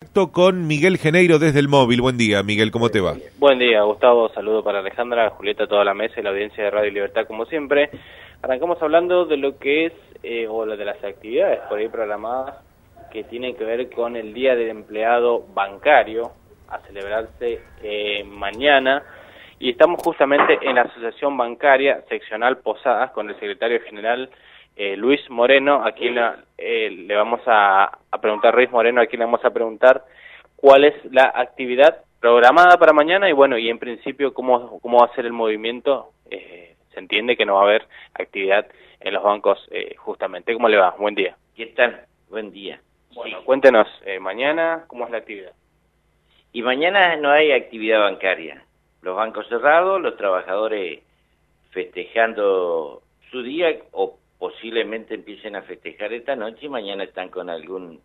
contacto con Miguel Geneiro desde el móvil. Buen día, Miguel, ¿cómo te va? Buen día, Gustavo. Saludo para Alejandra, Julieta, toda la mesa y la audiencia de Radio Libertad, como siempre. Arrancamos hablando de lo que es, o de las actividades por ahí programadas que tienen que ver con el Día del Empleado Bancario, a celebrarse mañana. Y estamos justamente en la Asociación Bancaria Seccional Posadas con el secretario general Luis Moreno, a quien le vamos a preguntar, Luis Moreno, a quien le vamos a preguntar cuál es la actividad programada para mañana y bueno, y en principio cómo va a ser el movimiento. Se entiende que no va a haber actividad en los bancos justamente. ¿Cómo le va? Buen día. ¿Qué tal? Buen día. Bueno, sí. Cuéntenos, mañana, ¿cómo es la actividad? Y mañana no hay actividad bancaria. Los bancos cerrados, los trabajadores festejando su día o posiblemente empiecen a festejar esta noche y mañana están con alguna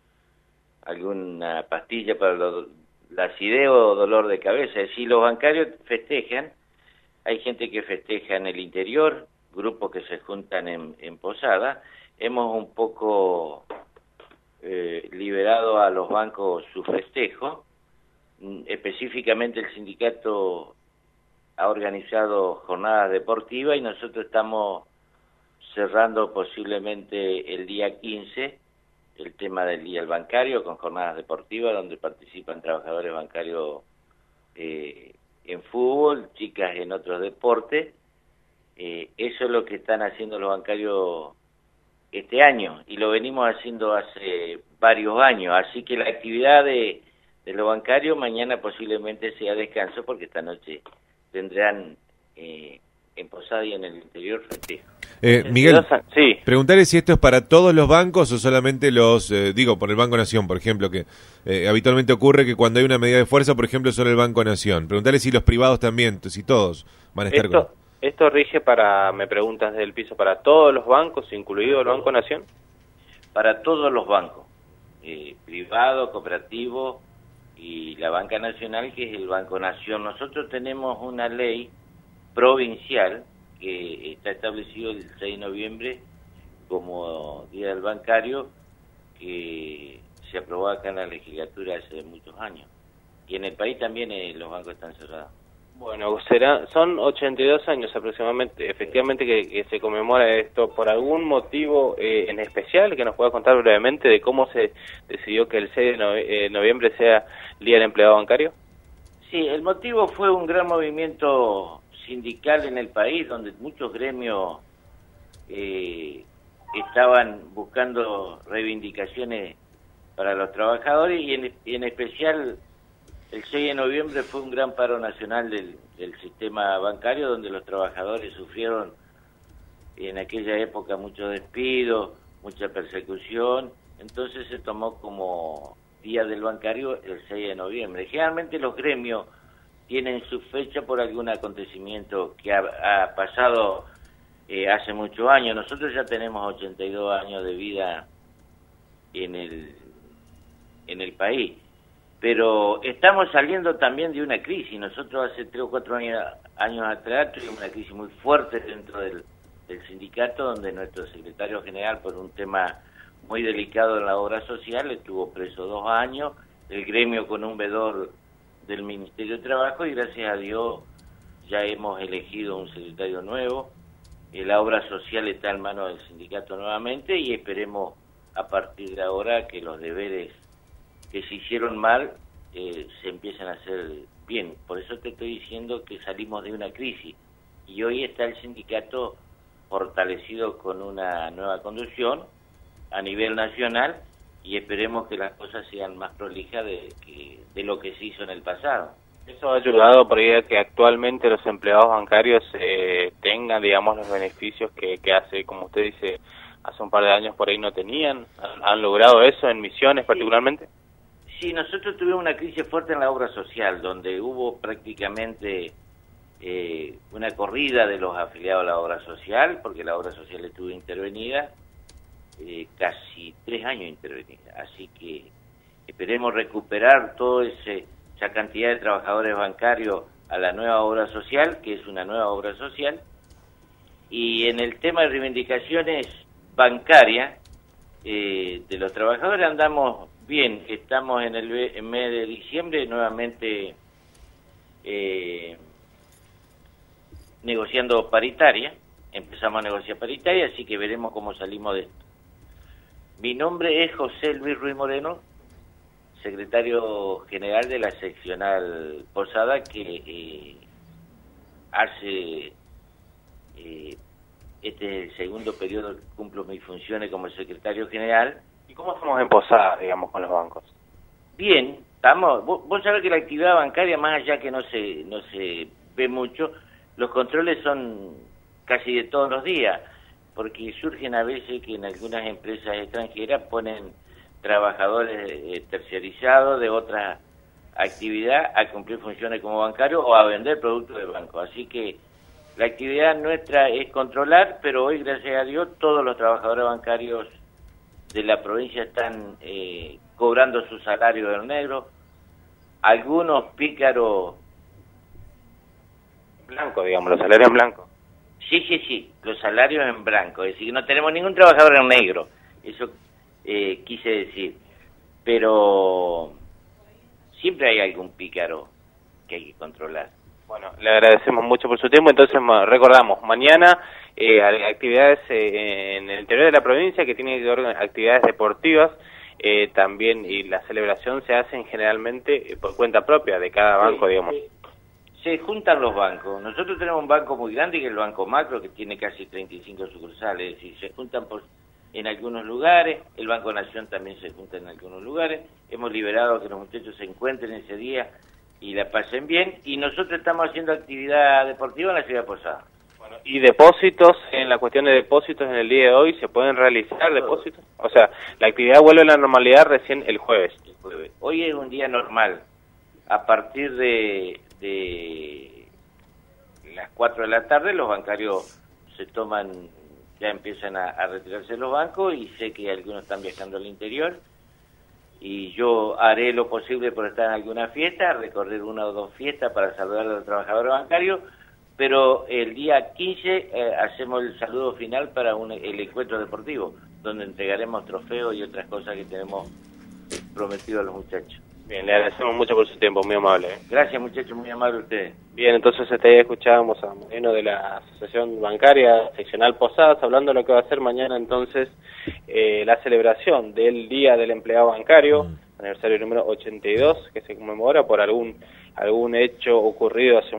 pastilla para la acidez o dolor de cabeza. Es decir, los bancarios festejan, hay gente que festeja en el interior, grupos que se juntan en Posada. Hemos un poco liberado a los bancos su festejo. Específicamente el sindicato ha organizado jornadas deportivas y nosotros estamos cerrando posiblemente el día 15 el tema del día del bancario con jornadas deportivas donde participan trabajadores bancarios en fútbol, chicas en otros deportes. Eso es lo que están haciendo los bancarios este año y lo venimos haciendo hace varios años, así que la actividad de los bancarios mañana posiblemente sea descanso porque esta noche tendrán en Posada y en el interior festejo. Miguel, sí. Preguntarle si esto es para todos los bancos o solamente los, por el Banco Nación, por ejemplo, que habitualmente ocurre que cuando hay una medida de fuerza, por ejemplo, solo el Banco Nación. Preguntarle si los privados también, si todos van a estar Esto rige para, me preguntas desde el piso, para todos los bancos, incluido el Banco Nación. Para todos los bancos, privado, cooperativo y la Banca Nacional, que es el Banco Nación. Nosotros tenemos una ley provincial que está establecido el 6 de noviembre como Día del Bancario, que se aprobó acá en la legislatura hace muchos años. Y en el país también los bancos están cerrados. Bueno, son 82 años aproximadamente, efectivamente, que se conmemora esto. ¿Por algún motivo en especial que nos pueda contar brevemente de cómo se decidió que el 6 de noviembre sea el Día del Empleado Bancario? Sí, el motivo fue un gran movimiento sindical en el país, donde muchos gremios estaban buscando reivindicaciones para los trabajadores y en especial el 6 de noviembre fue un gran paro nacional del sistema bancario, donde los trabajadores sufrieron en aquella época muchos despidos, mucha persecución. Entonces se tomó como Día del Bancario el 6 de noviembre. Generalmente los gremios tienen su fecha por algún acontecimiento que ha pasado hace muchos años. Nosotros ya tenemos 82 años de vida en el país. Pero estamos saliendo también de una crisis. Nosotros hace 3 o 4 años atrás tuvimos una crisis muy fuerte dentro del sindicato, donde nuestro secretario general, por un tema muy delicado en la obra social, estuvo preso 2 años, el gremio con un vedor del Ministerio de Trabajo, y gracias a Dios ya hemos elegido un secretario nuevo. La obra social está en manos del sindicato nuevamente y esperemos a partir de ahora que los deberes que se hicieron mal se empiezan a hacer bien. Por eso te estoy diciendo que salimos de una crisis y hoy está el sindicato fortalecido con una nueva conducción a nivel nacional y esperemos que las cosas sean más prolijas de lo que se hizo en el pasado. ¿Eso ha ayudado por ahí a que actualmente los empleados bancarios tengan, digamos, los beneficios que hace, como usted dice, hace un par de años por ahí no tenían? ¿Han logrado eso en Misiones particularmente? Sí, nosotros tuvimos una crisis fuerte en la obra social, donde hubo prácticamente una corrida de los afiliados a la obra social, porque la obra social estuvo intervenida, casi 3 años intervenida. Así que esperemos recuperar toda esa cantidad de trabajadores bancarios a la nueva obra social, que es una nueva obra social. Y en el tema de reivindicaciones bancarias de los trabajadores andamos Bien, estamos en el mes de diciembre nuevamente negociando paritaria. Empezamos a negociar paritaria, así que veremos cómo salimos de esto. Mi nombre es José Luis Ruiz Moreno, secretario general de la seccional Posada, que hace este es el segundo periodo que cumplo mis funciones como secretario general. ¿Y cómo estamos en Posada, digamos, con los bancos? Bien, estamos. Vos sabés que la actividad bancaria, más allá que no se ve mucho, los controles son casi de todos los días, porque surgen a veces que en algunas empresas extranjeras ponen trabajadores terciarizados de otra actividad a cumplir funciones como bancario o a vender productos del banco. Así que la actividad nuestra es controlar, pero hoy, gracias a Dios, todos los trabajadores bancarios de la provincia están cobrando su salario en negro. Algunos pícaros... Blanco, digamos, los salarios en blanco. Sí, los salarios en blanco, es decir, no tenemos ningún trabajador en negro, eso quise decir, pero siempre hay algún pícaro que hay que controlar. Bueno, le agradecemos mucho por su tiempo, entonces recordamos, mañana actividades en el interior de la provincia que tienen que ver con actividades deportivas, también, y la celebración se hacen generalmente por cuenta propia de cada banco, digamos. Se juntan los bancos. Nosotros tenemos un banco muy grande, que es el Banco Macro, que tiene casi 35 sucursales, es decir, se juntan en algunos lugares, el Banco Nación también se junta en algunos lugares, hemos liberado que los muchachos se encuentren ese día y la pasen bien, y nosotros estamos haciendo actividad deportiva en la ciudad de Posada. Bueno, ¿y depósitos, en la cuestión de depósitos en el día de hoy, se pueden realizar depósitos? O sea, la actividad vuelve a la normalidad recién el jueves. Hoy es un día normal. A partir de las 4 de la tarde los bancarios ya empiezan a retirarse de los bancos, y sé que algunos están viajando al interior, y yo haré lo posible por estar en alguna fiesta, recorrer una o dos fiestas para saludar a los trabajadores bancarios, pero el día 15 hacemos el saludo final para el encuentro deportivo, donde entregaremos trofeos y otras cosas que tenemos prometido a los muchachos. Bien, le agradecemos mucho por su tiempo, muy amable. Gracias, muchachos, muy amable ustedes. Bien, entonces ahí escuchábamos a Moreno de la Asociación Bancaria Seccional Posadas, hablando de lo que va a ser mañana entonces la celebración del Día del Empleado Bancario, aniversario número 82, que se conmemora por algún hecho ocurrido hace